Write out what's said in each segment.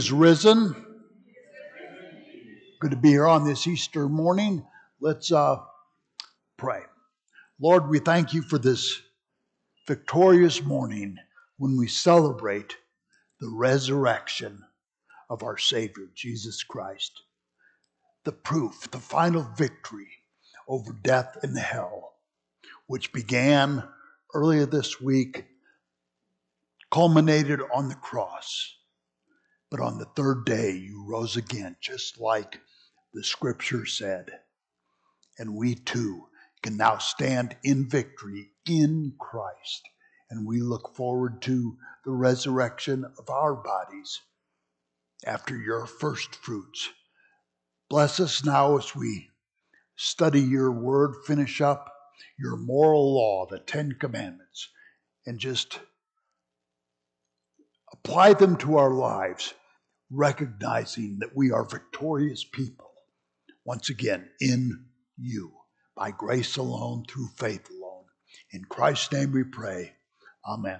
Is risen. Good to be here on this Easter morning. Let's pray. Lord, we thank you for this victorious morning when we celebrate the resurrection of our Savior, Jesus Christ. The proof, the final victory over death and hell, which began earlier this week, culminated on the cross. But on the third day, you rose again, just like the scripture said. And we too can now stand in victory in Christ. And we look forward to the resurrection of our bodies after your first fruits. Bless us now as we study your word, finish up your moral law, the 10 Commandments, and just apply them to our lives, recognizing that we are victorious people, once again, in you, by grace alone, through faith alone. In Christ's name we pray. Amen.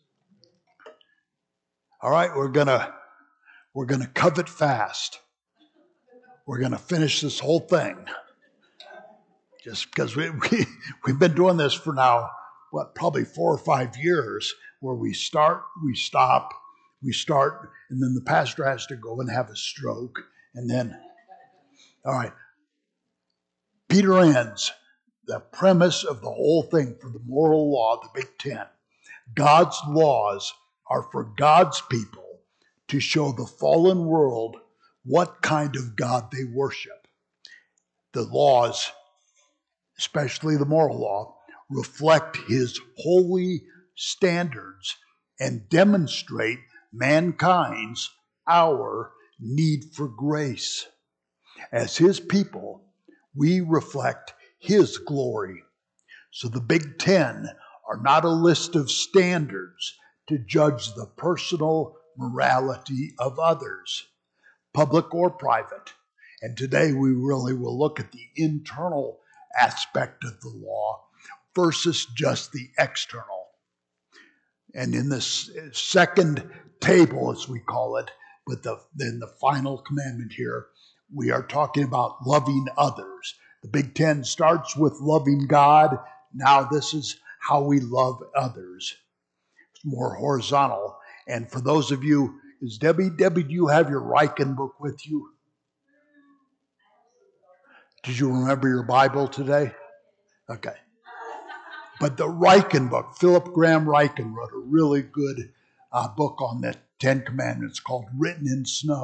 All right, we're gonna covet fast. We're gonna finish this whole thing. Just because we've been doing this for now, probably 4 or 5 years, where we start, we stop, we start, and then the pastor has to go and have a stroke, and then, all right. Peter ends the premise of the whole thing for the moral law, the Big Ten. God's laws are for God's people to show the fallen world what kind of God they worship. The laws, especially the moral law, reflect his holy standards and demonstrate mankind's, our need for grace. As his people, we reflect his glory. So the Big Ten are not a list of standards to judge the personal morality of others, public or private. And today we really will look at the internal aspect of the law versus just the external. And in this second table, as we call it, but in the final commandment here, we are talking about loving others. The Big Ten starts with loving God. Now this is how we love others. It's more horizontal. And for those of you, Debbie, do you have your Riken book with you? Did you remember your Bible today? Okay. But the Riken book, Philip Graham Riken wrote a really good book on the 10 Commandments called Written in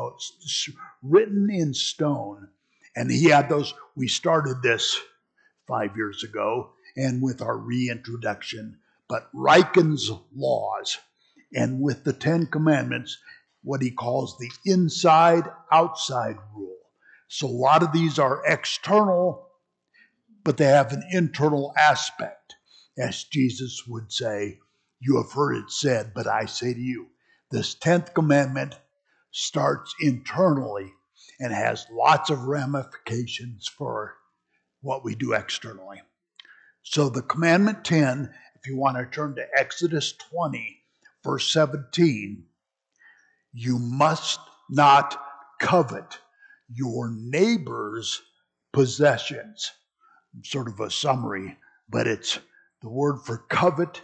Stone. And he had those. We started this 5 years ago and with our reintroduction. But Riken's laws, and with the 10 Commandments, what he calls the inside-outside rule. So a lot of these are external, but they have an internal aspect. As Jesus would say, you have heard it said, but I say to you. This 10th commandment starts internally and has lots of ramifications for what we do externally. So the commandment 10, if you want to turn to Exodus 20, verse 17, you must not covet your neighbor's possessions. Sort of a summary, but it's the word for covet.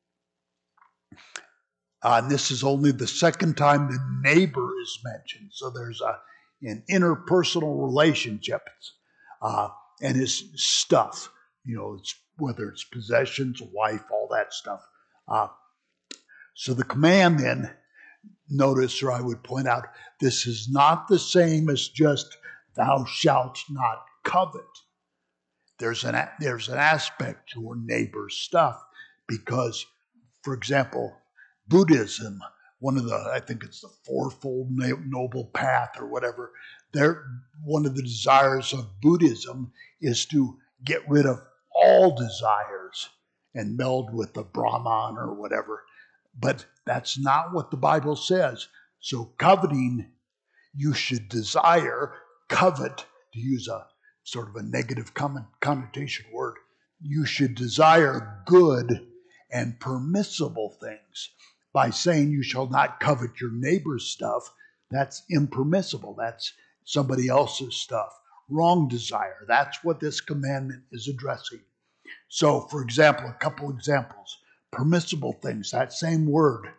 And this is only the second time the neighbor is mentioned. So there's an interpersonal relationship and his stuff. Whether it's possessions, wife, all that stuff. So the command then, notice, or I would point out, this is not the same as just thou shalt not covet. There's an aspect to your neighbor's stuff because, for example, Buddhism, I think it's the Fourfold Noble Path or whatever, one of the desires of Buddhism is to get rid of all desires and meld with the Brahman or whatever. But that's not what the Bible says. So coveting, you should desire, covet, to use a sort of a negative connotation word, you should desire good and permissible things. By saying you shall not covet your neighbor's stuff, That's impermissible. That's somebody else's stuff. Wrong desire. That's what this commandment is addressing. So, for example, a couple examples. Permissible things, that same word,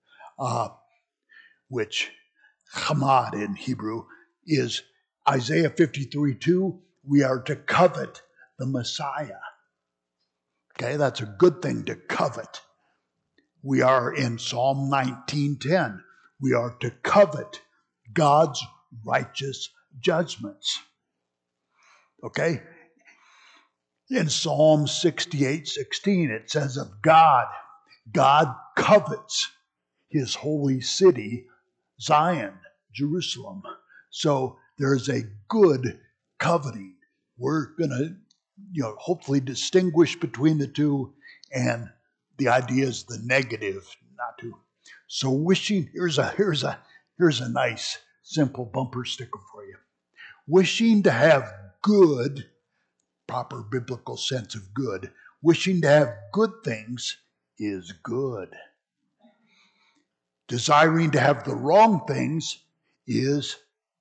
which chamad in Hebrew, is Isaiah 53:2. We are to covet the Messiah. Okay, that's a good thing to covet. We are in Psalm 19:10. We are to covet God's righteous judgments. Okay? In Psalm 68:16, it says of God covets his holy city, Zion, Jerusalem. So there's a good coveting. We're going to, hopefully distinguish between the two, and the idea is the negative, not to. So wishing, here's a nice simple bumper sticker for you. Wishing to have good, proper biblical sense of good, wishing to have good things is good. Desiring to have the wrong things is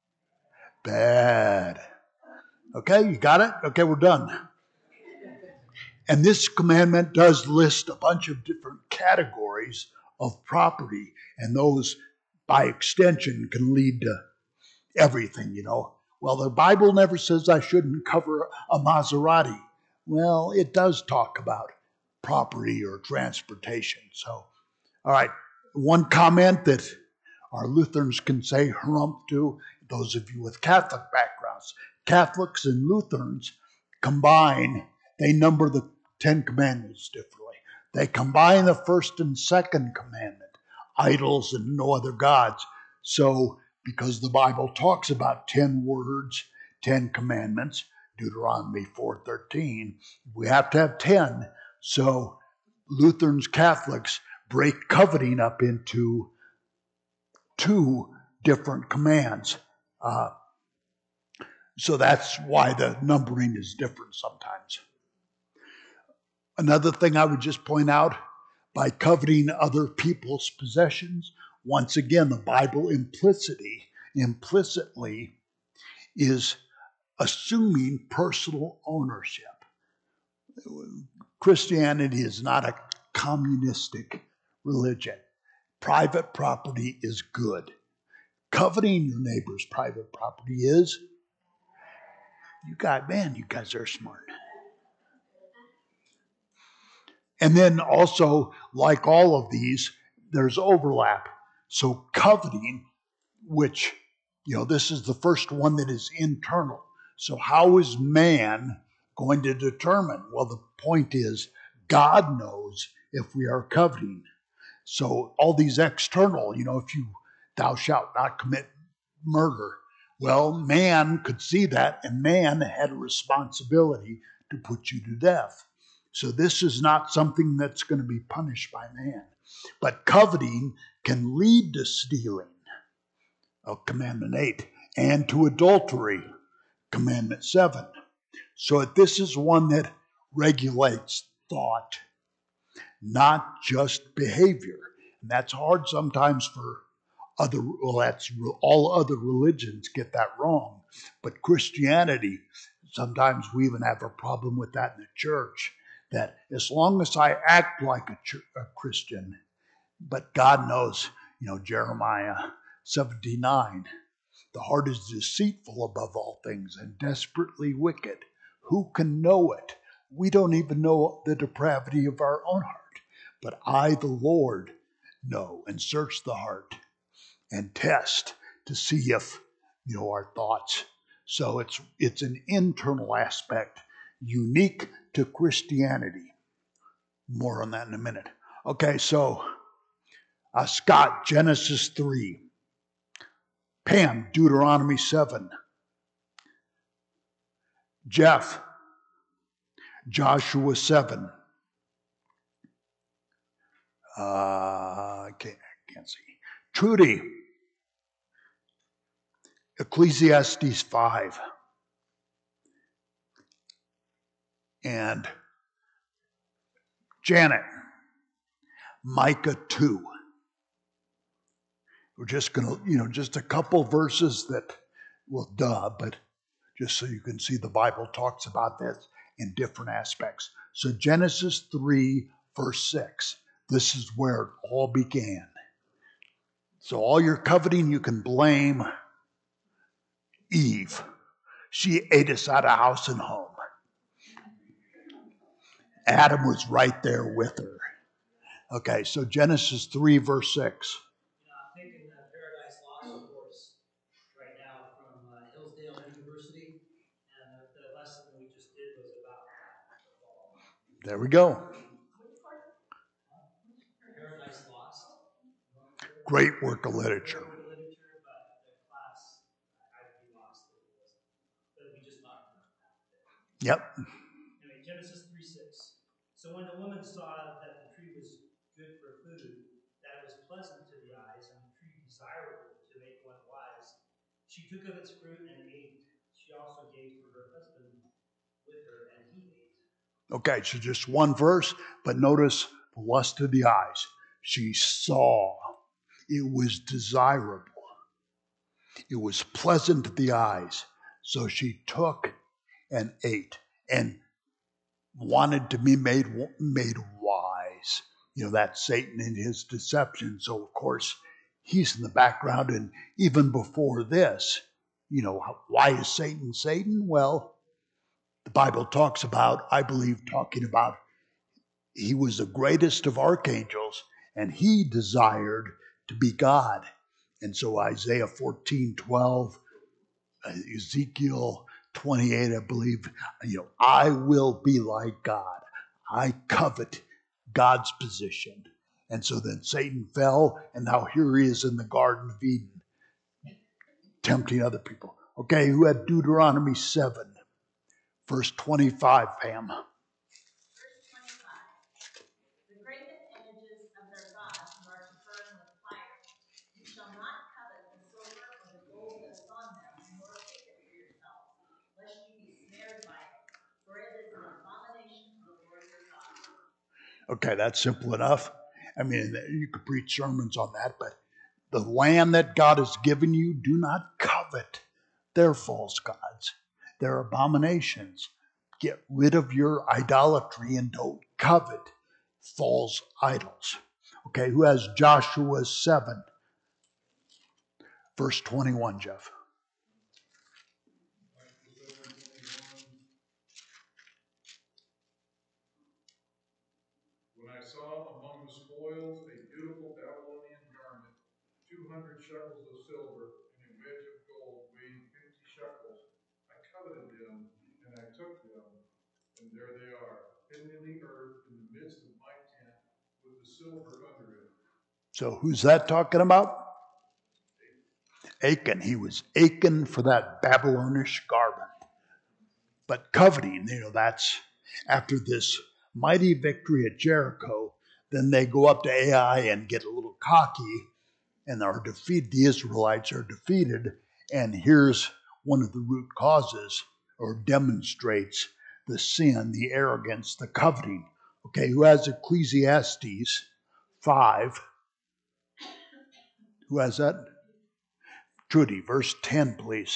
bad. Okay, you got it? Okay, we're done. And this commandment does list a bunch of different categories of property, and those, by extension, can lead to everything, Well, the Bible never says I shouldn't cover a Maserati. Well, it does talk about property or transportation. So, all right, one comment that our Lutherans can say harumph to, those of you with Catholic backgrounds. Catholics and Lutherans combine, they number the 10 Commandments differently. They combine the first and second commandment, idols and no other gods. So, because the Bible talks about 10 words, 10 commandments, Deuteronomy 4:13, we have to have 10. So, Lutherans, Catholics break coveting up into 2 different commands. So that's why the numbering is different sometimes. Another thing I would just point out, by coveting other people's possessions, once again, the Bible implicitly is assuming personal ownership. Christianity is not a communistic religion. Private property is good. Coveting your neighbor's private property is, you guys are smart. And then also, like all of these, there's overlap. So coveting, which, this is the first one that is internal. So how is man going to determine? Well, the point is, God knows if we are coveting. So all these external, if thou shalt not commit murder. Well, man could see that, and man had a responsibility to put you to death. So this is not something that's going to be punished by man. But coveting can lead to stealing, Commandment 8, and to adultery, Commandment 7. So this is one that regulates thought, not just behavior. And that's hard sometimes for all other religions get that wrong. But Christianity, sometimes we even have a problem with that in the church, that as long as I act like a Christian, but God knows, Jeremiah 17:9, the heart is deceitful above all things and desperately wicked. Who can know it? We don't even know the depravity of our own heart. But I, the Lord, know and search the heart and test to see if, our thoughts. So it's an internal aspect unique to Christianity. More on that in a minute. Okay, so Scott, Genesis 3. Pam, Deuteronomy 7. Jeff, Joshua 7. I can't see. Trudy, Ecclesiastes 5. And Janet, Micah 2. We're just going to, just a couple verses that, but just so you can see the Bible talks about this in different aspects. So Genesis 3, verse 6, this is where it all began. So all your coveting, you can blame Eve. She ate us out of house and home. Adam was right there with her. Okay, so Genesis 3, verse 6. I'm thinking Paradise Lost, of course, right now from Hillsdale University, and the lesson we just did was about the fall. There we go. Paradise Lost. Great work of literature. But the class, I'd be lost if it wasn't. But we just talked about that. Yep. Anyway, Genesis 3:6. So when the woman saw that the tree was good for food, that it was pleasant to the eyes, and the tree desirable to make one wise, she took of its fruit and ate. She also gave to her husband with her, and he ate. Okay, so just one verse, but notice the lust of the eyes. She saw it was desirable. It was pleasant to the eyes. So she took and ate and wanted to be made wise. That's Satan in his deception. So, of course, he's in the background. And even before this, why is Satan Satan? Well, the Bible talks about, I believe, talking about he was the greatest of archangels and he desired to be God. And so Isaiah 14:12, Ezekiel 28, I believe, I will be like God. I covet God's position. And so then Satan fell, and now here he is in the Garden of Eden, tempting other people. Okay, who had Deuteronomy 7, verse 25, Pam? Okay, that's simple enough. I mean, you could preach sermons on that, but the land that God has given you, do not covet their false gods, their abominations. Get rid of your idolatry and don't covet false idols. Okay, who has Joshua 7, verse 21, Jeff? When I saw among the spoils a beautiful Babylonian garment, 200 shekels of silver, and a wedge of gold weighing 50 shekels, I coveted them, and I took them, and there they are, hidden in the earth in the midst of my tent, with the silver under it. So who's that talking about? Achan. He was aching for that Babylonish garment. But coveting, that's after this mighty victory at Jericho, then they go up to Ai and get a little cocky and are defeated. The Israelites are defeated. And here's one of the root causes, or demonstrates the sin, the arrogance, the coveting. Okay, who has Ecclesiastes 5? Who has that? Trudy, verse 10, please.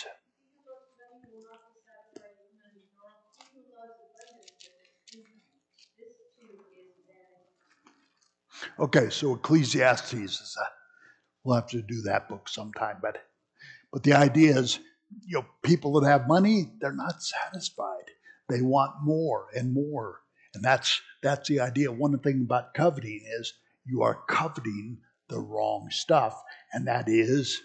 Okay, so Ecclesiastes is we'll have to do that book sometime, but the idea is, people that have money, they're not satisfied. They want more and more. And that's the idea. One thing about coveting is you are coveting the wrong stuff, and that is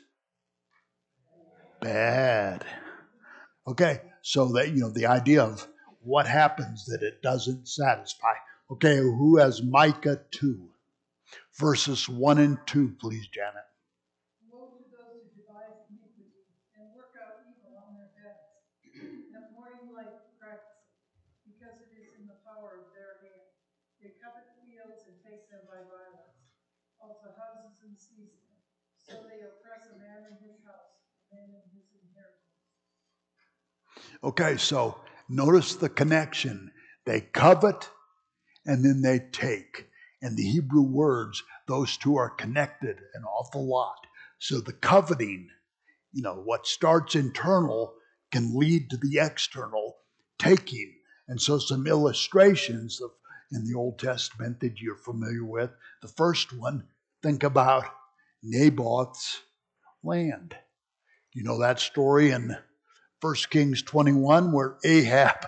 bad. Okay, so that the idea of what happens that it doesn't satisfy. Okay, who has Micah 2? Verses 1 and 2, please, Janet. Woe to those who devise iniquity and work out evil on their beds, and mourning light practice it, because it is in the power of their hand. They covet fields and take them by violence, also houses and seize them. So they oppress a man in his house, a man in his inheritance. Okay, so notice the connection. They covet and then they take. And the Hebrew words, those two are connected an awful lot. So the coveting, what starts internal can lead to the external taking. And so some illustrations in the Old Testament that you're familiar with. The first one, think about Naboth's land. You know that story in 1 Kings 21 where Ahab,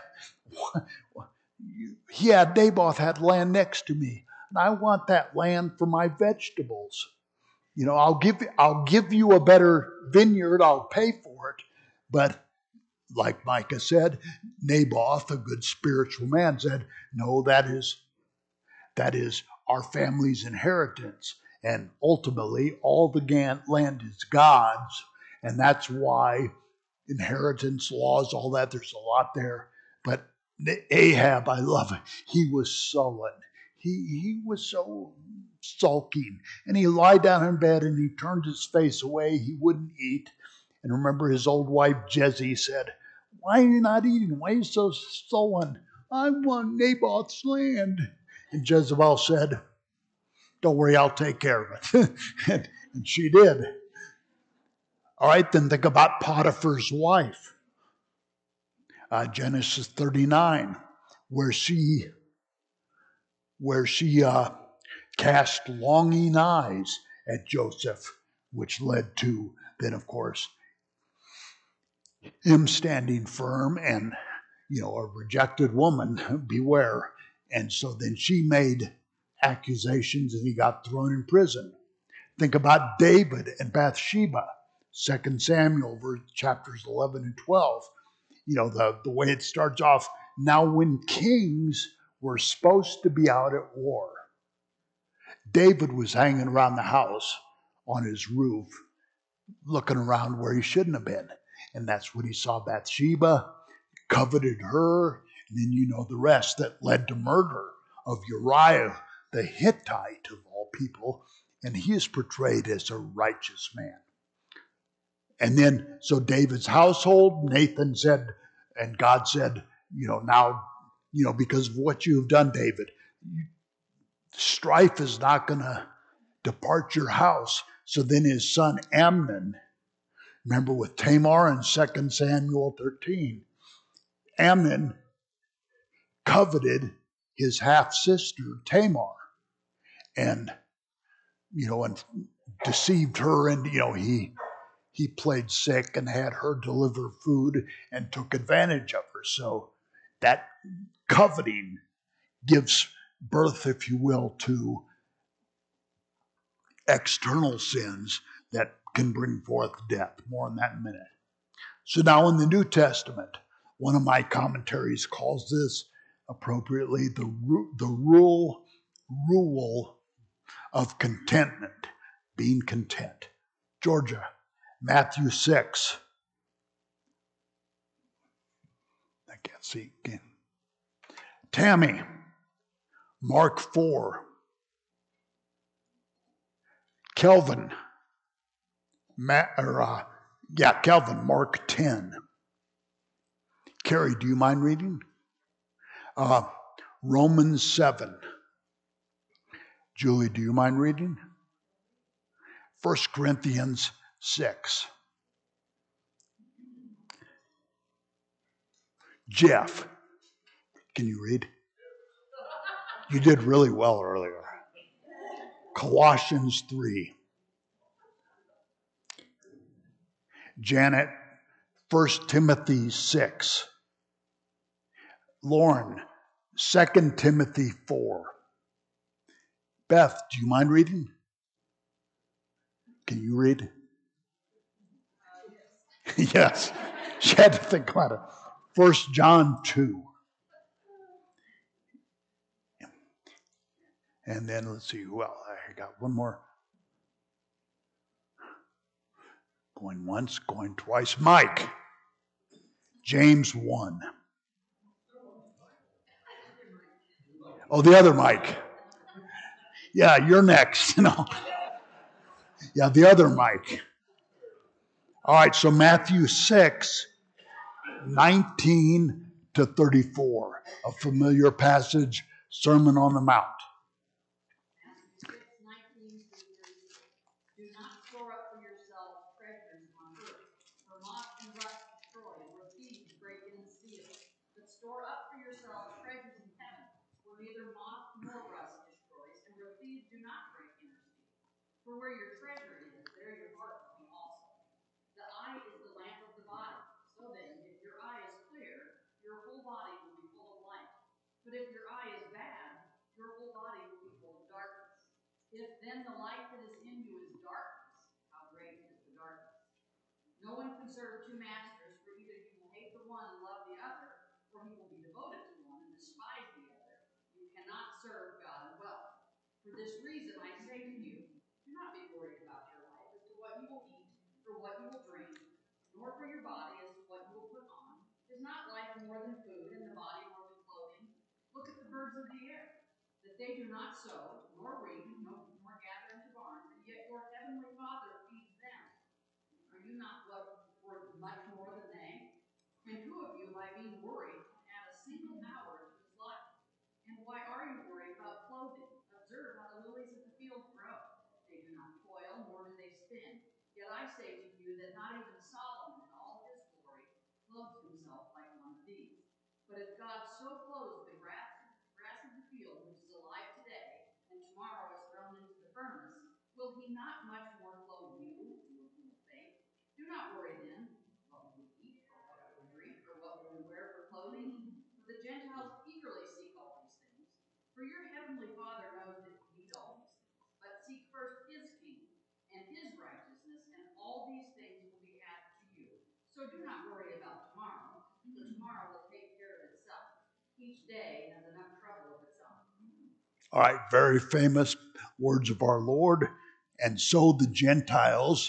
Naboth had land next to me, and I want that land for my vegetables. I'll give you a better vineyard, I'll pay for it. But like Micah said, Naboth, a good spiritual man, said, no, that is our family's inheritance. And ultimately, all the land is God's. And that's why inheritance laws, all that, there's a lot there. But Ahab, I love it. He was sullen. He was so sulking. And he lied down in bed and he turned his face away. He wouldn't eat. And remember his old wife, Jezzy, said, why are you not eating? Why are you so sullen? I want Naboth's land. And Jezebel said, don't worry, I'll take care of it. and she did. All right, then think about Potiphar's wife. Genesis 39, where she cast longing eyes at Joseph, which led to then, of course, him standing firm and, a rejected woman, beware. And so then she made accusations and he got thrown in prison. Think about David and Bathsheba, 2 Samuel, chapters 11 and 12. The way it starts off. Now when kings were supposed to be out at war, David was hanging around the house on his roof, looking around where he shouldn't have been. And that's when he saw Bathsheba, coveted her, and then you know the rest that led to murder of Uriah the Hittite of all people. And he is portrayed as a righteous man. And then, so David's household, Nathan said, and God said, now, because of what you've done, David, strife is not going to depart your house. So then his son Amnon, remember with Tamar in 2 Samuel 13, Amnon coveted his half-sister Tamar and deceived her, and, he played sick and had her deliver food and took advantage of her. So that coveting gives birth, if you will, to external sins that can bring forth death. More on that in a minute. So now in the New Testament, one of my commentaries calls this appropriately the rule of contentment, being content. Georgia, Matthew 6. I can't see again. Tammy, Mark 4. Kelvin, Kelvin, Mark 10. Carrie, do you mind reading? Romans 7. Julie, do you mind reading? 1 Corinthians 6. Jeff, can you read? You did really well earlier. Colossians 3. Janet, 1 Timothy 6. Lauren, 2 Timothy 4. Beth, do you mind reading? Can you read? Yes. She had to think about it. 1 John 2. And then let's see, well, I got one more. Going once, going twice. Mike, James 1. Oh, the other Mike. Yeah, you're next. Yeah, the other Mike. All right, so Matthew 6, 19 to 34, a familiar passage, Sermon on the Mount. Do not store up for yourselves neither moth nor rust destroys, and where thieves do not break in or steal. For where your treasure is, there your heart will be also. The eye is the lamp of the body. So then, if your eye is clear, your whole body will be full of light. But if your eye is bad, your whole body will be full of darkness. If then the light that is in you is darkness, how great is the darkness? No one can serve two masters, for either he will hate the one and love the other, or he will be devoted to one and despise the other. You cannot serve God and wealth. For this reason I say to you, do not be worried about your life as to what you will eat or what you will drink, nor for your body as to what you will put on. Is not life more than food, and the body more than clothing? Look at the birds of the air, that they do not sow, nor reap, nor gather into barns, and yet your heavenly Father feeds them. Are you not worth much more than they? And who of you, by being worried, can add a single hour to his life? And why are you worried about clothing? Observe how the lilies of the field grow. They do not toil, nor do they spin. Yet I say to you that not even Solomon in all his glory clothed himself like one of these. But if God so clothes the grass of the field, which is alive today, and tomorrow is thrown into the furnace, will he not much more clothe you, you of little faith? Do not worry then, what we will eat, or what we will drink, or what we will wear for clothing. For the Gentiles eagerly seek all these things. For your heavenly Father knows that you need all these things. But seek first his kingdom and his righteousness, and all these things will be added to you. So do not worry about tomorrow, for tomorrow will take care of itself. Each day has enough trouble of its own. All right, very famous words of our Lord. And so the Gentiles,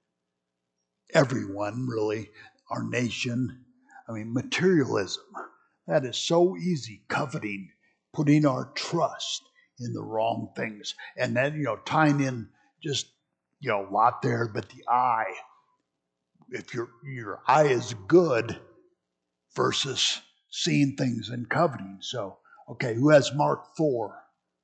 everyone really, our nation, materialism. That is so easy, coveting, putting our trust in the wrong things. And then, tying in just, a lot there, but the eye. If your eye is good versus seeing things and coveting. So, okay, who has Mark 4?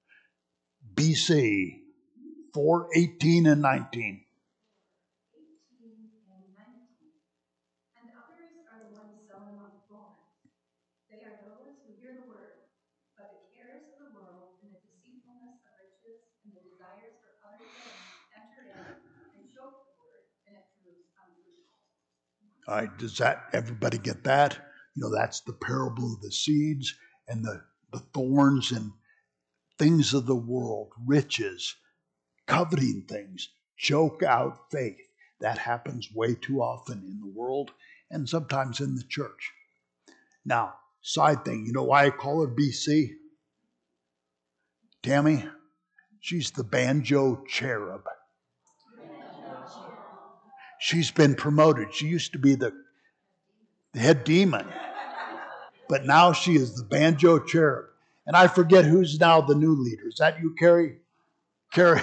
BC 4:18 and 19. 18 and 19. And others are the ones sown among thorns. They are those who hear the word, but the cares of the world and the deceitfulness of riches and the desires for other things enter in and choke the word, and it proves unfruitful. All right, does that everybody get that? That's the parable of the seeds and the thorns and things of the world, riches, coveting things, choke out faith. That happens way too often in the world and sometimes in the church. Now, side thing, you know why I call her BC? Tammy, she's the banjo cherub. She's been promoted. She used to be the head demon, but now she is the banjo cherub. And I forget who's now the new leader. Is that you, Carrie? Carrie,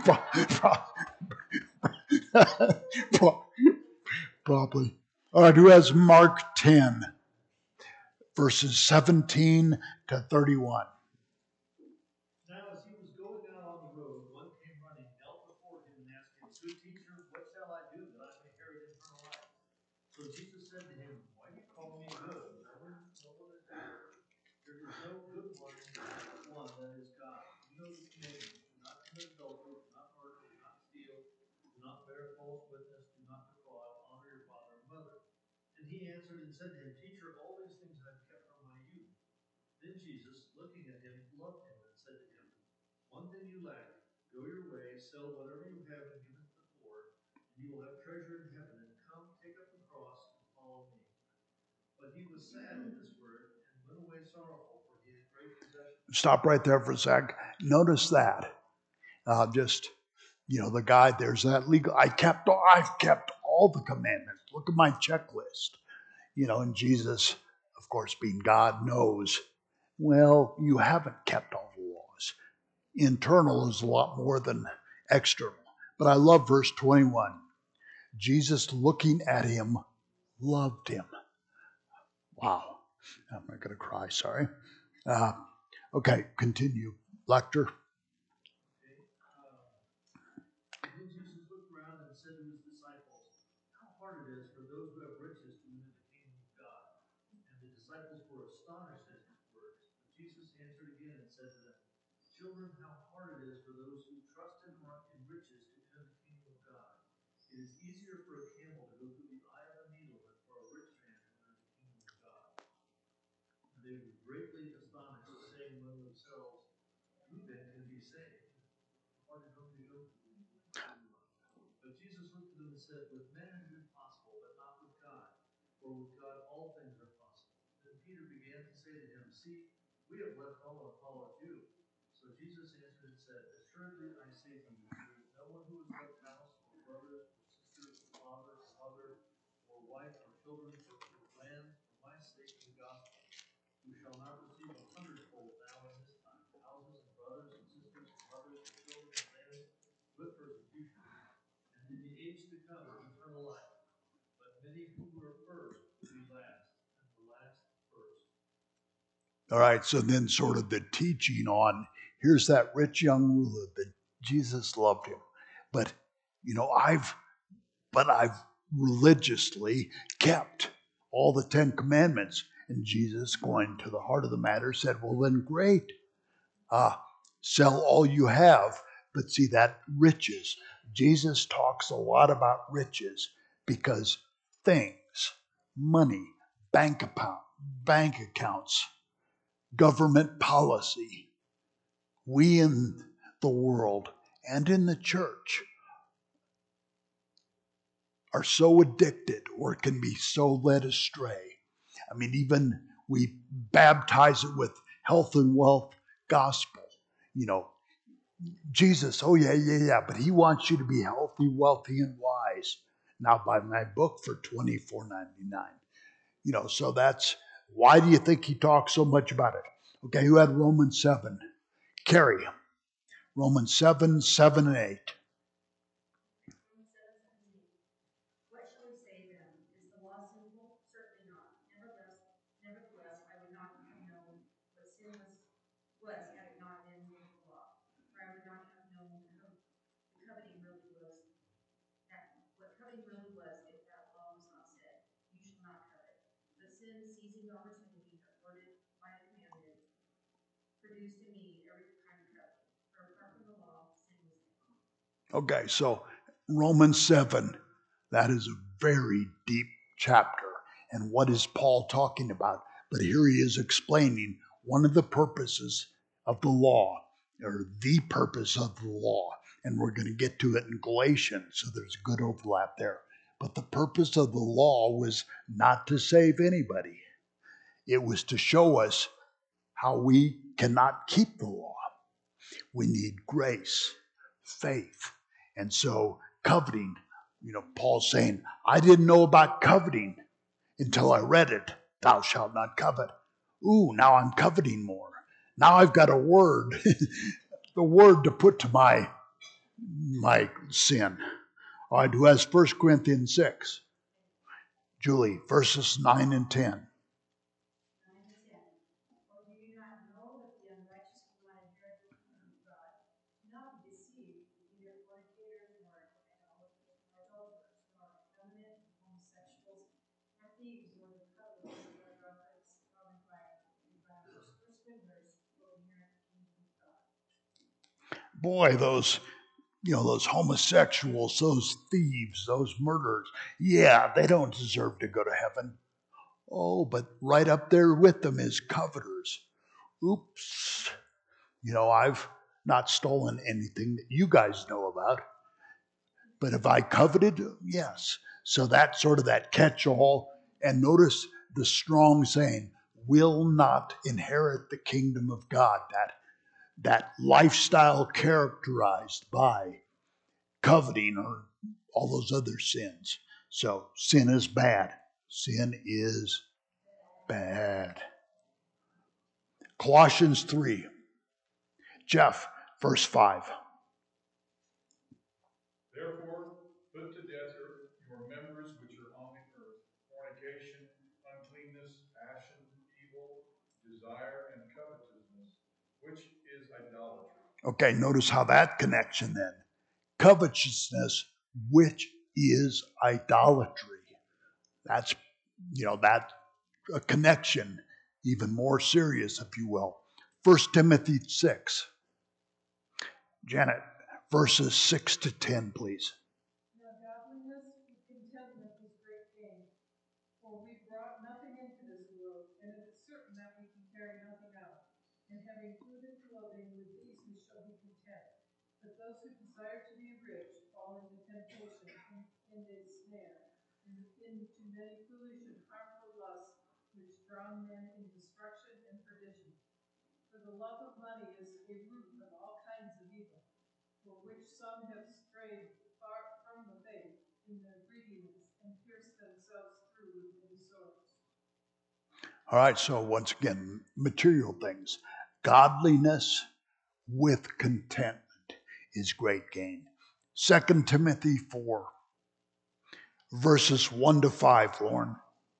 probably. All right, who has Mark 10, verses 17 to 31? Now as he was going out on the road, one came running, knelt before him, and asked him, Good teacher, what shall I do that I may inherit eternal life? So Jesus said to him, Why do you call me good? No one is good. There is no good one, that is God. You know the commandments: do not commit adultery, do not murder, do not steal, do not bear false witness, do not defraud, honor your father and mother. And he answered and said to him, Teacher, all these things I have kept from my youth. Then Jesus, looking at him, loved him and said to him, One thing you lack. Go your way, sell whatever you have and give it to the poor, and you will have treasure in heaven. And come, take up the cross and follow me. But he was sad at this word and went away sorrowful, for he had great possessions. Stop right there for a sec. Notice that. The guy, there's that legal. I've kept all the commandments. Look at my checklist. And Jesus, of course, being God, knows, well, you haven't kept all the laws. Internal is a lot more than external. But I love verse 21. Jesus, looking at him, loved him. Wow. I'm not going to cry, sorry. Okay, continue. Lecter. Then Jesus looked around and said to his disciples, How hard it is for those who have riches to enter the kingdom of God. And the disciples were astonished at his words. But Jesus answered again and said to them, Children, how hard it is for those who trust in riches to enter the kingdom of God. It is easier for a camel to go through the eye of a needle than for a rich man to enter the kingdom of God. And they were greatly astonished, saying among themselves, Who then can be saved? How hard is it to go through? But Jesus looked at them and said, With men it is impossible, but not with God. For with God all things are possible. Then Peter began to say to him, See, we have left all and followed you. So Jesus answered and said, Assuredly I say to you, there is no one who has left house, or brothers, or sisters, or father, or mother, or wife, or children, or lands, for my sake and the gospel, who shall not receive 100-fold now in this time, houses, and brothers, and sisters, and mothers, and children, and lands, with persecution, and in the age to come eternal life. But many who were first will be last, and the last first. All right, so then sort of the teaching on here's that rich young ruler that Jesus loved him. But I've religiously kept all the 10 commandments. And Jesus, going to the heart of the matter, said, well, then great. Sell all you have. But see, that riches. Jesus talks a lot about riches because things, money, bank accounts, government policy, we in the world and in the church are so addicted or can be so led astray. I mean, even we baptize it with health and wealth gospel. Jesus, oh yeah, but he wants you to be healthy, wealthy, and wise. Now buy my book for $24.99. So that's, why do you think he talks so much about it? Okay, who had Romans 7? Carrie. Romans 7, 7 and 8. What shall we say then? Is the law sinful? Certainly not. Nevertheless, I would not have known what sin was had it not been for the law. For I would not have known what coveting really was if that law was not said, You shall not covet. But sin, seizing the opportunity afforded by the commandment, produced in me every kind of coveting. For apart from the law, sin was dead. Okay, so Romans 7, that is a very deep chapter. And what is Paul talking about? But here he is explaining one of the purposes of the law, or the purpose of the law. And we're going to get to it in Galatians, so there's a good overlap there. But the purpose of the law was not to save anybody. It was to show us how we cannot keep the law. We need grace, faith. And so coveting, Paul's saying, I didn't know about coveting until I read it. Thou shalt not covet. Ooh, now I'm coveting more. Now I've got a word, the word to put to my sin. All right, who has 1 Corinthians 6? Julie, verses 9 and 10. Boy, those homosexuals, those thieves, those murderers, yeah, they don't deserve to go to heaven. Oh, but right up there with them is coveters. Oops. I've not stolen anything that you guys know about. But have I coveted? Yes. So that's sort of that catch-all. And notice the strong saying, will not inherit the kingdom of God. That lifestyle characterized by coveting or all those other sins. So sin is bad. Sin is bad. Colossians 3. Jeff, verse 5. Therefore, put to death your members which are on the earth, fornication, uncleanness, passion, evil, desire, and covetousness, which is idolatry. Okay, notice how that connection then. Covetousness, which is idolatry. That's, that a connection, even more serious, if you will. 1 Timothy 6. Janet, verses 6 to 10, please. Now godliness with contentment is great gain. For we brought nothing into this world, and it is certain that we can carry nothing out. And having food and clothing, with these we shall be content. But those who desire to be rich fall into temptation and a snare, and into many foolish and harmful lusts, which drown men in destruction and perdition. For the love of money is a root of all kinds of evil, for which some have strayed far from the faith in their greediness and pierced themselves through with many swords. All right, so once again, material things. Godliness with contentment is great gain. 2 Timothy 4, verses 1 to 5, Lauren.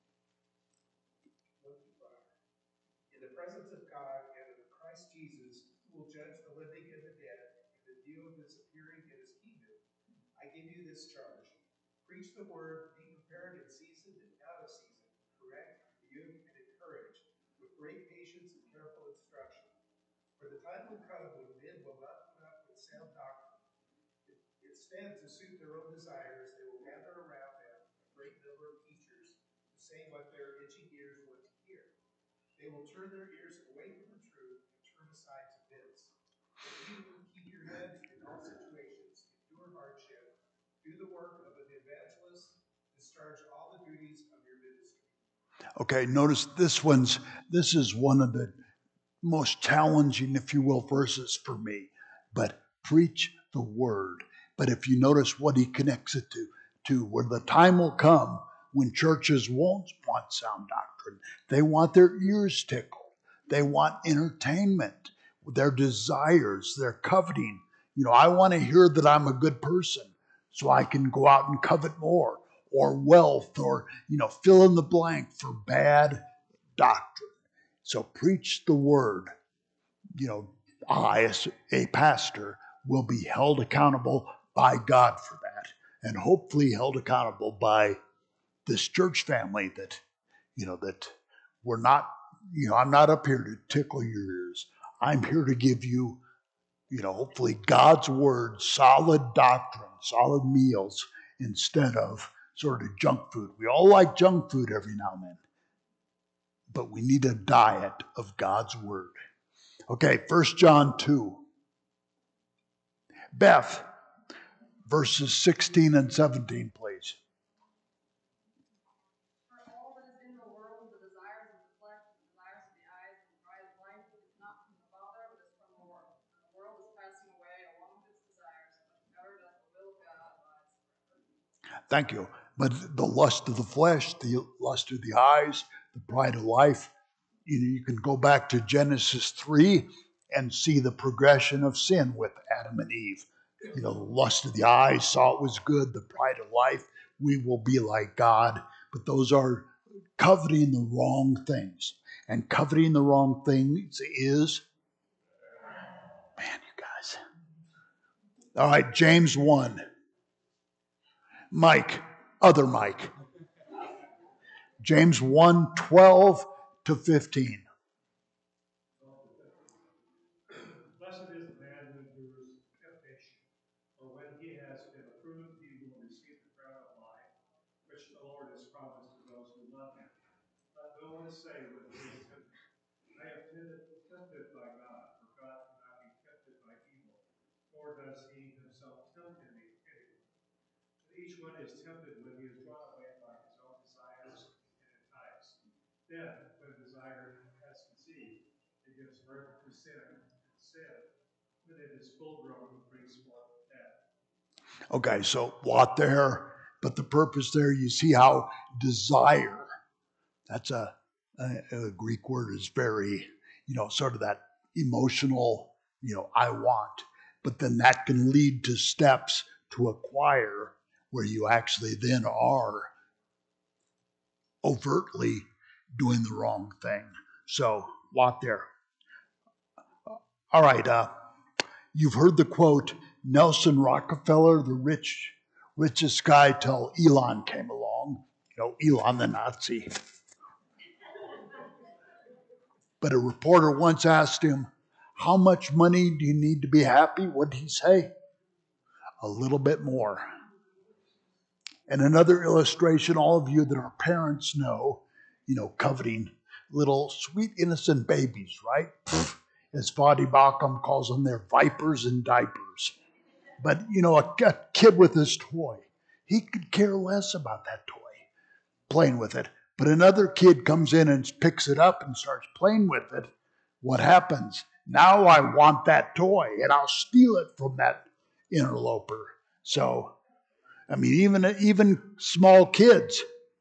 In the presence of God and of Christ Jesus, who will judge the living and the dead in the view of his appearing in his kingdom, I give you this charge. Preach the word, be prepared in season and out of season, correct, rebuke, and encourage, with great patience and careful instruction. For the time will come when men will not put up with sound doctrine. Instead, to suit their own desires, they will gather around them a great number of teachers, to say what their itching ears want to hear. They will turn their ears away from the truth and turn aside to myths. But you keep your heads in all situations, endure hardship, do the work of an evangelist, discharge all the duties of your ministry. Okay, notice this is one of the most challenging, if you will, verses for me. But preach the word. But if you notice what he connects it to where the time will come when churches won't want sound doctrine. They want their ears tickled. They want entertainment, their desires, their coveting. I want to hear that I'm a good person so I can go out and covet more, or wealth, or, fill in the blank for bad doctrine. So preach the word. I, as a pastor, will be held accountable by God for that, and hopefully held accountable by this church family that we're not, I'm not up here to tickle your ears. I'm here to give you, hopefully God's word, solid doctrine, solid meals, instead of sort of junk food. We all like junk food every now and then, but we need a diet of God's word. Okay, 1 John 2. Beth, verses 16 and 17, please. For all that is in the world, the desires of the flesh, the desires of the eyes, and the pride of life, is not from the Father, but is from the world. And the world is passing away along with its desires, but whoever does the will of God abides forever. Thank you. But the lust of the flesh, the lust of the eyes, the pride of life, you can go back to Genesis 3 and see the progression of sin with Adam and Eve. The lust of the eyes, saw it was good, the pride of life, we will be like God. But those are coveting the wrong things. And coveting the wrong things is, man, you guys. All right, James 1. Mike, other Mike. James 1, 12 to 15. Blessed is the man who endures temptation, for when he has been approved, he will receive the crown of life, which the Lord has promised to those who love him. Let no one say when he is tempted, I am tempted by God, for God cannot be tempted by evil, nor does he himself tempt anyone. But each one is tempted when he is drawn away by his own desires and enticed. Then, when desire has conceived, it gives birth to sin. Sin, when it is full grown, brings forth death. Okay, so lot there, but the purpose there, you see how desire, that's a Greek word, is very, sort of that emotional, I want. But then that can lead to steps to acquire where you actually then are overtly doing the wrong thing. So, lot there. All right, you've heard the quote, Nelson Rockefeller, the richest guy till Elon came along. Elon the Nazi. But a reporter once asked him, How much money do you need to be happy? What did he say? A little bit more. And another illustration, all of you that are parents know, coveting little sweet innocent babies, right? As Fadi Bakum calls them, they're vipers in diapers. But, a kid with his toy, he could care less about that toy, playing with it. But another kid comes in and picks it up and starts playing with it. What happens? Now I want that toy, and I'll steal it from that interloper. So, even small kids.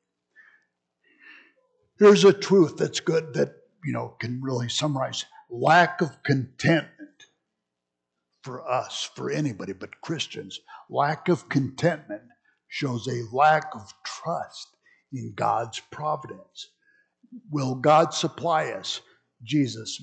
Here's a truth that's good that, can really summarize. Lack of contentment for us, for anybody but Christians, lack of contentment shows a lack of trust in God's providence. Will God supply us? Jesus,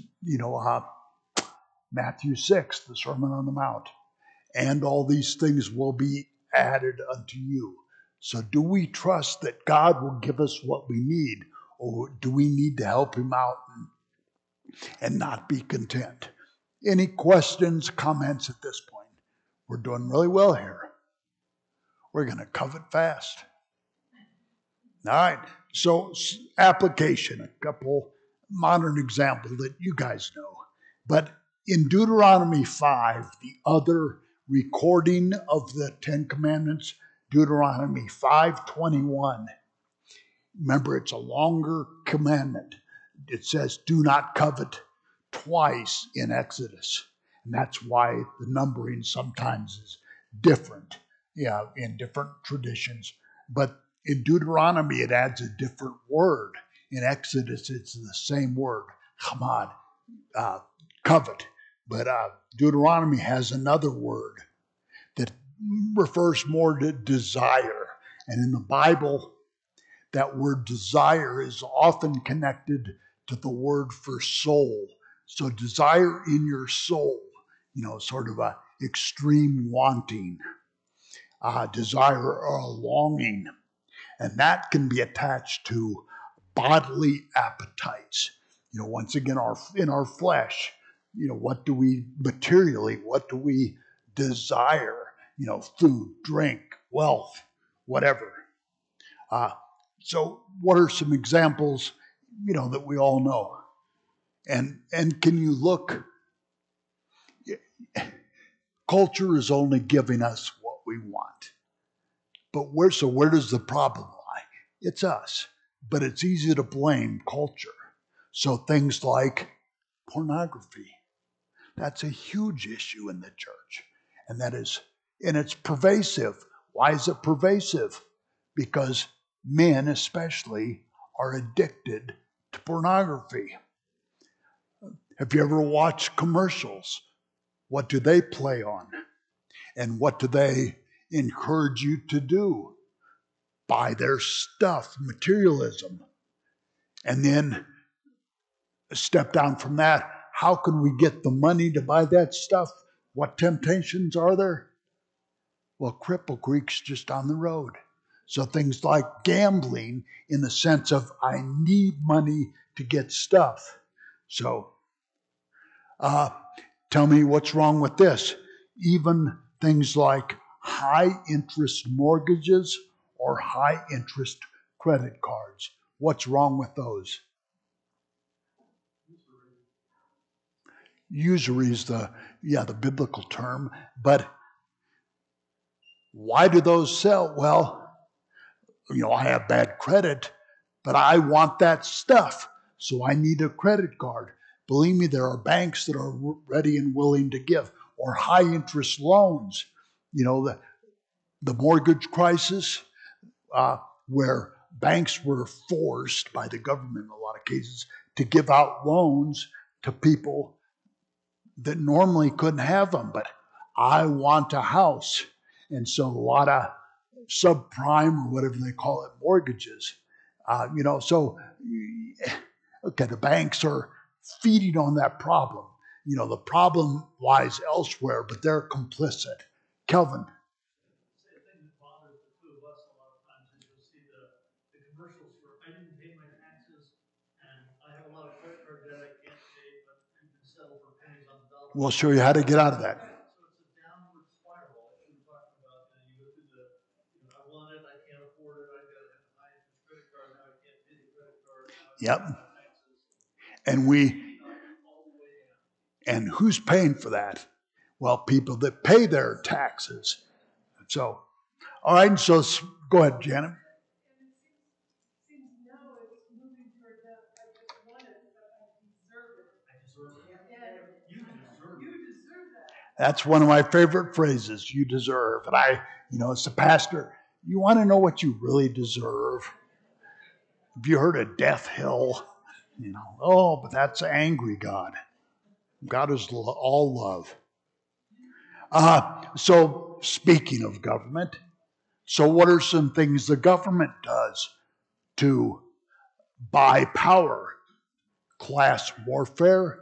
Matthew 6, the Sermon on the Mount. And all these things will be added unto you. So do we trust that God will give us what we need, or do we need to help him out and not be content? Any questions, comments at this point? We're doing really well here. We're going to covet fast. All right, so application, a couple modern examples that you guys know. But in Deuteronomy 5, the other recording of the Ten Commandments, Deuteronomy 5:21. Remember, it's a longer commandment. It says, do not covet twice in Exodus. And that's why the numbering sometimes is different, in different traditions. But in Deuteronomy, it adds a different word. In Exodus, it's the same word, chamad, covet. But Deuteronomy has another word that refers more to desire. And in the Bible, that word desire is often connected to the word for soul. So desire in your soul, sort of a extreme wanting, desire or a longing. And that can be attached to bodily appetites. Once again, in our flesh, what do we desire? Food, drink, wealth, whatever. So what are some examples, that we all know? And can you look? Culture is only giving us what we want. But where does the problem lie? It's us. But it's easy to blame culture. So things like pornography, that's a huge issue in the church. And it's pervasive. Why is it pervasive? Because men especially are addicted to pornography. Have you ever watched commercials? What do they play on? And what do they encourage you to do? Buy their stuff, materialism. And then step down from that. How can we get the money to buy that stuff? What temptations are there? Well, Cripple Creek's just down the road. So things like gambling in the sense of I need money to get stuff. So tell me what's wrong with this. Even things like high interest mortgages or high interest credit cards. What's wrong with those? Usury is the biblical term, but why do those sell? Well, I have bad credit, but I want that stuff, so I need a credit card. Believe me, there are banks that are ready and willing to give, or high interest loans. The mortgage crisis, where banks were forced by the government in a lot of cases to give out loans to people that normally couldn't have them, but I want a house. And so a lot of subprime or whatever they call it, mortgages. The banks are feeding on that problem. The problem lies elsewhere, but they're complicit. Kelvin. Same thing that bothers the two of us a lot of times is you'll see the commercials for I didn't pay my taxes and I have a lot of credit card debt I can't pay, but you can settle for pennies on the We'll show you how to get out of that. So it's a downward spiral that you were talking about. And you go through I want it, I can't afford it, I got to have a high interest credit card, now I can't pay the credit card, now I Yep. got taxes. And All the way down. and who's paying for that? Well, people that pay their taxes. So, all right, so go ahead, Janet. And it seems now it's moving toward that, I just want it, but I deserve it. I deserve it. And You deserve it. you deserve that. That's one of my favorite phrases, you deserve. And as a pastor, you want to know what you really deserve. Have you heard of death hill? But that's angry God. God is all love. So speaking of government, so what are some things the government does to buy power? Class warfare,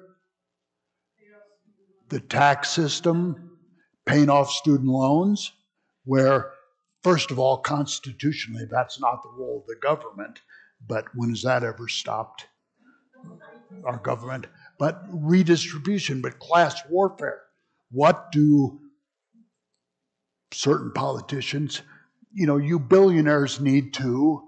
the tax system, paying off student loans, where, first of all, constitutionally, that's not the role of the government. But when has that ever stopped our government? But redistribution, but class warfare. What do certain politicians, you billionaires need to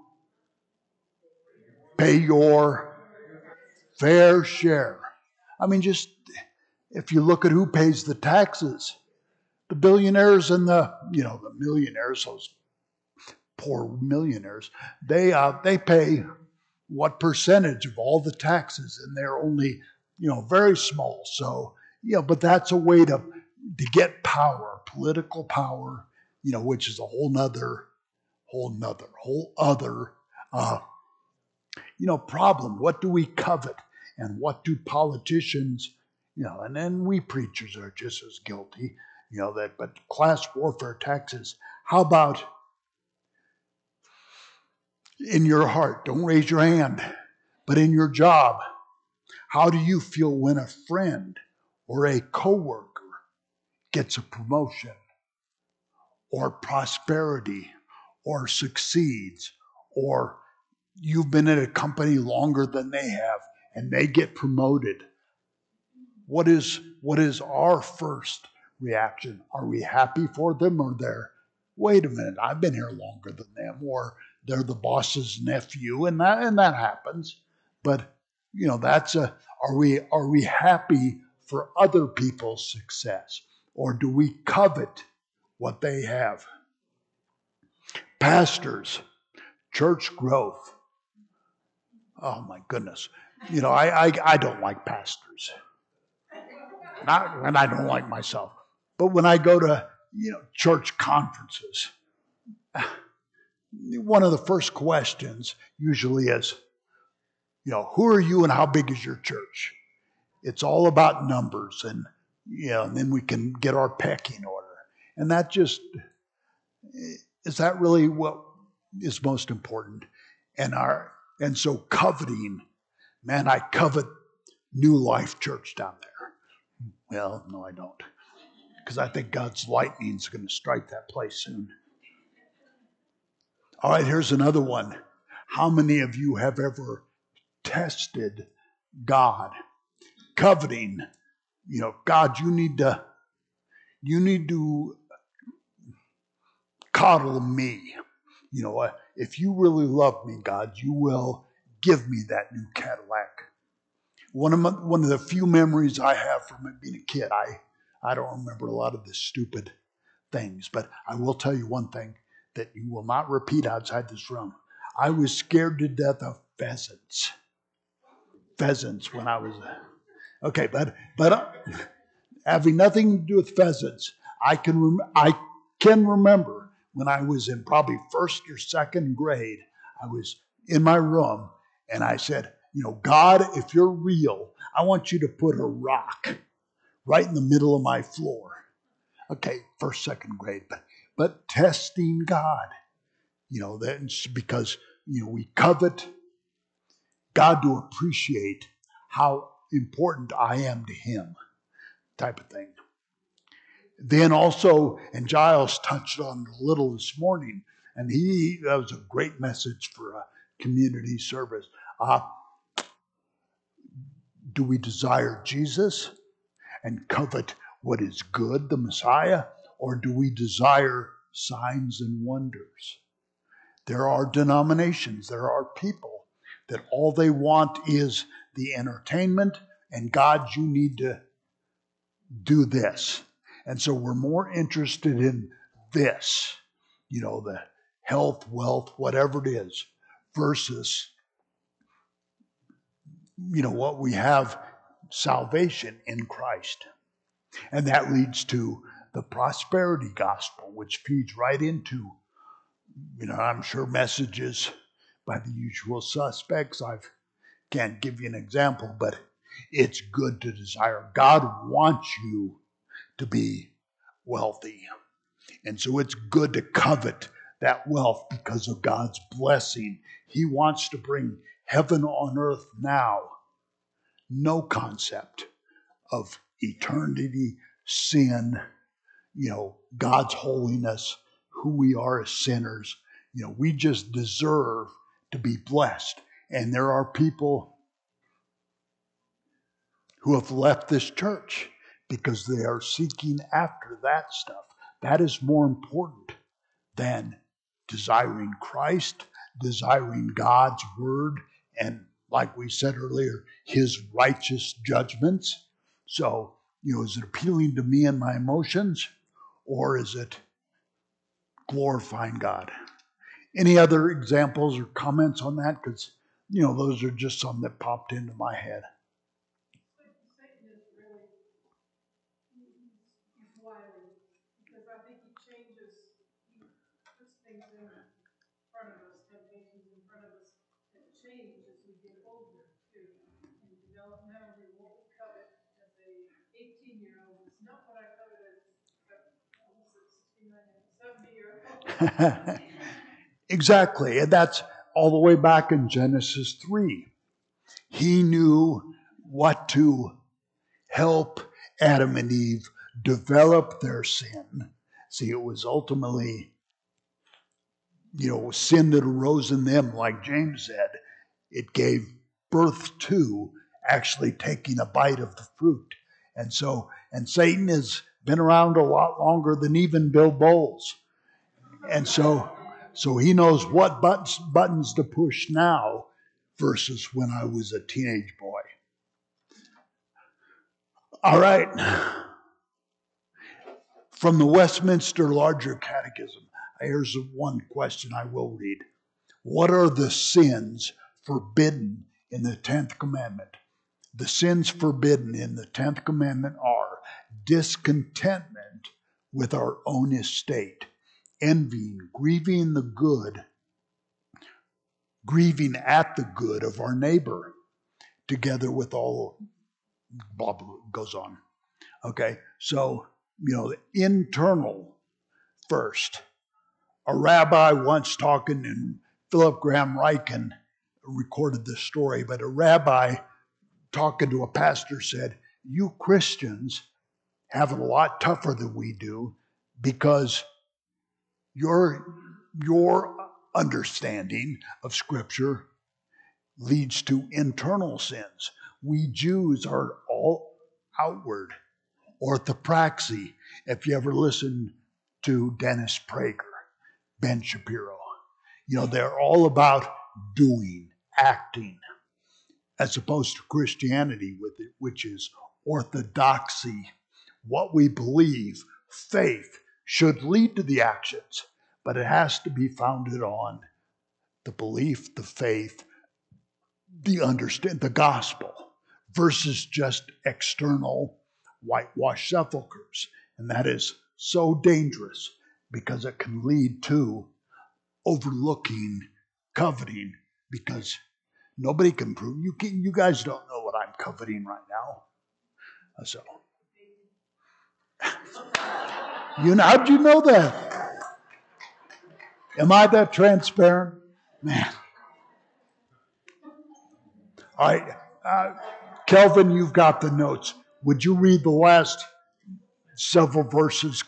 pay your fair share. I mean, just if you look at who pays the taxes, the billionaires and the millionaires, those poor millionaires, they pay what percentage of all the taxes, and they're only very small. So but that's a way to get power, political power, which is a whole other problem. What do we covet, and what do politicians, and then we preachers are just as guilty, but class warfare, taxes. How about in your heart? Don't raise your hand, but in your job, how do you feel when a friend or a coworker gets a promotion or prosperity or succeeds, or you've been at a company longer than they have and they get promoted? What is our first reaction? Are we happy for them, or wait a minute, I've been here longer than them, or they're the boss's nephew, and that happens. But are we happy for other people's success, or do we covet what they have? Pastors, church growth. Oh my goodness. I don't like pastors. And I don't like myself. But when I go to, church conferences, one of the first questions usually is, who are you and how big is your church? It's all about numbers, and and then we can get our pecking order. And is that really what is most important? And so coveting, man, I covet New Life Church down there. Well, no, I don't, because I think God's lightning's going to strike that place soon. All right, here's another one. How many of you have ever tested God? Coveting, God, you need to coddle me. If you really love me, God, you will give me that new Cadillac. One of the few memories I have from being a kid, I don't remember a lot of the stupid things, but I will tell you one thing that you will not repeat outside this room. I was scared to death of pheasants. Pheasants when I was okay, but having nothing to do with pheasants, I can remember when I was in probably first or second grade. I was in my room and I said, God, if you're real, I want you to put a rock right in the middle of my floor. Okay, first, second grade, but testing God, that's because we covet God to appreciate how important I am to Him, type of thing. Then also, and Giles touched on it a little this morning, and that was a great message for a community service. Do we desire Jesus? and covet what is good, the Messiah, or do we desire signs and wonders? There are denominations, there are people that all they want is the entertainment, and God, you need to do this. And so we're more interested in this, the health, wealth, whatever it is, versus, what we have, salvation in Christ. And that leads to the prosperity gospel, which feeds right into, I'm sure messages by the usual suspects. I can't give you an example, but it's good to desire. God wants you to be wealthy. And so it's good to covet that wealth because of God's blessing. He wants to bring heaven on earth now. No concept of eternity, sin, God's holiness, who we are as sinners. We just deserve to be blessed. And there are people who have left this church because they are seeking after that stuff. That is more important than desiring Christ, desiring God's word, and like we said earlier, his righteous judgments. So, is it appealing to me and my emotions, or is it glorifying God? Any other examples or comments on that? Because, those are just some that popped into my head. Satan is really, he's wily, because I think he changes, he puts things in front of us, temptations in front of us, that change as we get older, too. And developmentally, what we covet as a 18-year-old is not what I covet as almost a 69 and 70-year-old. Exactly. And that's all the way back in Genesis 3. He knew what to help Adam and Eve develop their sin. See, it was ultimately, sin that arose in them, like James said. It gave birth to actually taking a bite of the fruit. And Satan has been around a lot longer than even Bill Bowles. And so he knows what buttons to push now versus when I was a teenage boy. All right. From the Westminster Larger Catechism, here's one question I will read. What are the sins forbidden in the 10th commandment? The sins forbidden in the 10th commandment are discontentment with our own estate, envying, grieving at the good of our neighbor, together with all, blah, blah, goes on. Okay, so, the internal first. A rabbi once talking, and Philip Graham Ryken recorded this story, but a rabbi talking to a pastor said, you Christians have it a lot tougher than we do because your understanding of Scripture leads to internal sins. We Jews are all outward. Orthopraxy, if you ever listen to Dennis Prager, Ben Shapiro, they're all about doing, acting, as opposed to Christianity, which is orthodoxy. What we believe, faith, should lead to the actions, but it has to be founded on the belief, the faith, the gospel, versus just external whitewashed sepulchres. And that is so dangerous because it can lead to overlooking, coveting, because nobody can prove. You guys don't know what I'm coveting right now. So, how'd you know that? Am I that transparent? Man. All right. Kelvin, you've got the notes. Would you read the last several verses?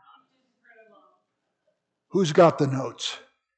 Who's got the notes?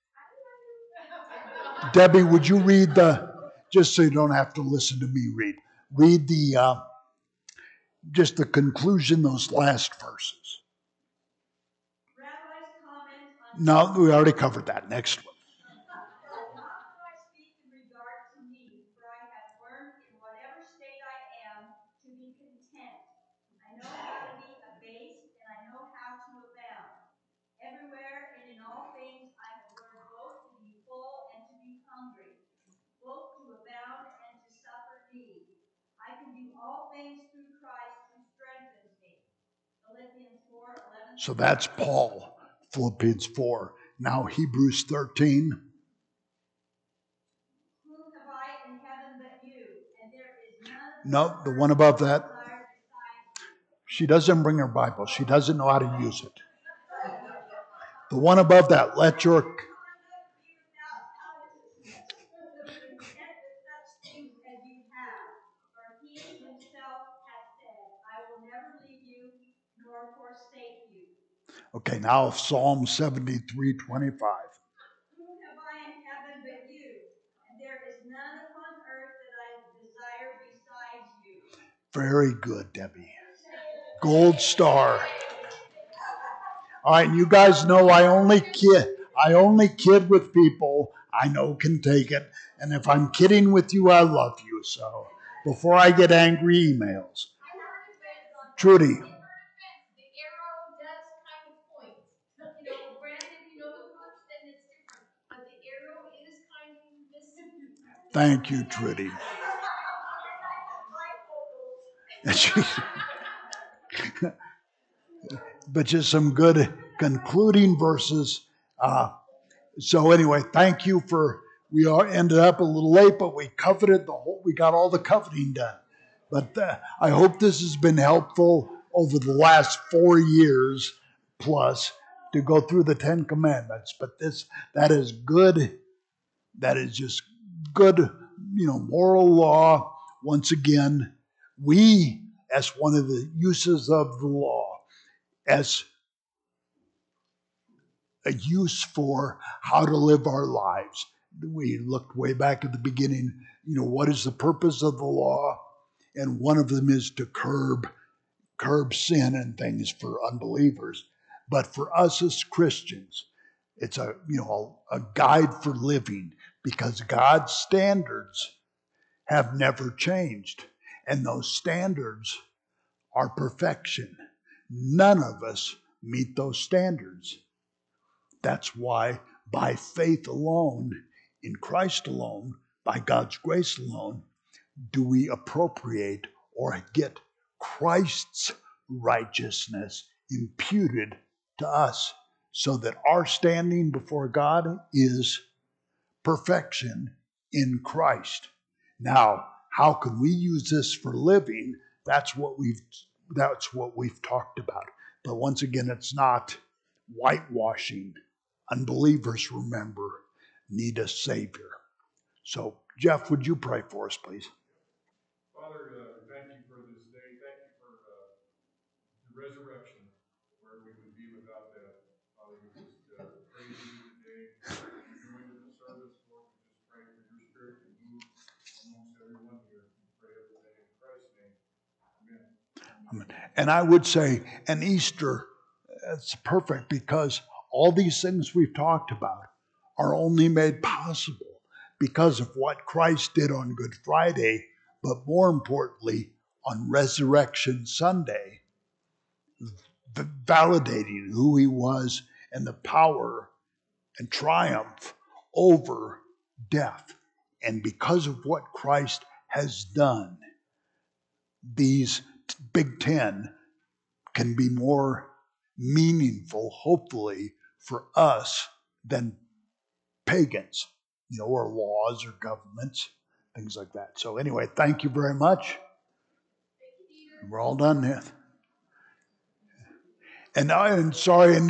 Debbie, would you read just so you don't have to listen to me read just the conclusion, those last verses. Rabbi's comment on No, we already covered that. Next one. not that I speak in regard to me, for I have learned in whatever state I am to be content. I know how to be abased, and I know how to abound. Everywhere and in all things I have learned both to be full and to be hungry, both to abound and to suffer need. I can do all things through Christ who strengthens me. Philippians 4:11. So that's Paul, Philippians 4. Now Hebrews 13. Whom have I in heaven but you? And there is none No, the one above that. She doesn't bring her Bible. She doesn't know how to use it. The one above that, let your... Okay, now Psalm 73:25. Whom have I in heaven but you? And there is none upon earth that I desire besides you. Very good, Debbie. Gold star. All right, you guys know I only kid with people I know can take it. And if I'm kidding with you, I love you. So before I get angry emails. Trudy. The arrow does kind of point. Granted, the first and it's different, but the arrow is kind of missing. Thank you, Trudy. But just some good concluding verses. So anyway, thank you for, we ended up a little late, but we got all the coveting done. But I hope this has been helpful over the last 4 years plus to go through the 10 Commandments. But that is good. That is just good, moral law. Once again, we, as one of the uses of the law, as a use for how to live our lives. We looked way back at the beginning, what is the purpose of the law? And one of them is to curb sin and things for unbelievers. But for us as Christians, it's a guide for living, because God's standards have never changed. And those standards are perfection. None of us meet those standards. That's why by faith alone, in Christ alone, by God's grace alone, do we appropriate or get Christ's righteousness imputed to us, so that our standing before God is perfection in Christ. Now, how can we use this for living? That's what we've talked about. But once again, it's not whitewashing. Unbelievers, remember, need a Savior. So, Jeff, would you pray for us, please? Father, thank you for this day. Thank you for the resurrection, where we would be without that. Father, we just praise you today. We're doing the service, Lord. We just pray for your spirit to move amongst everyone here. We pray everything in Christ's name. Amen. And I would say, an Easter, it's perfect, because all these things we've talked about are only made possible because of what Christ did on Good Friday, but more importantly, on Resurrection Sunday, validating who he was and the power and triumph over death. And because of what Christ has done, these Big Ten can be more meaningful, hopefully, for us than pagans, or laws or governments, things like that. So anyway, thank you very much. We're all done here. And I'm sorry.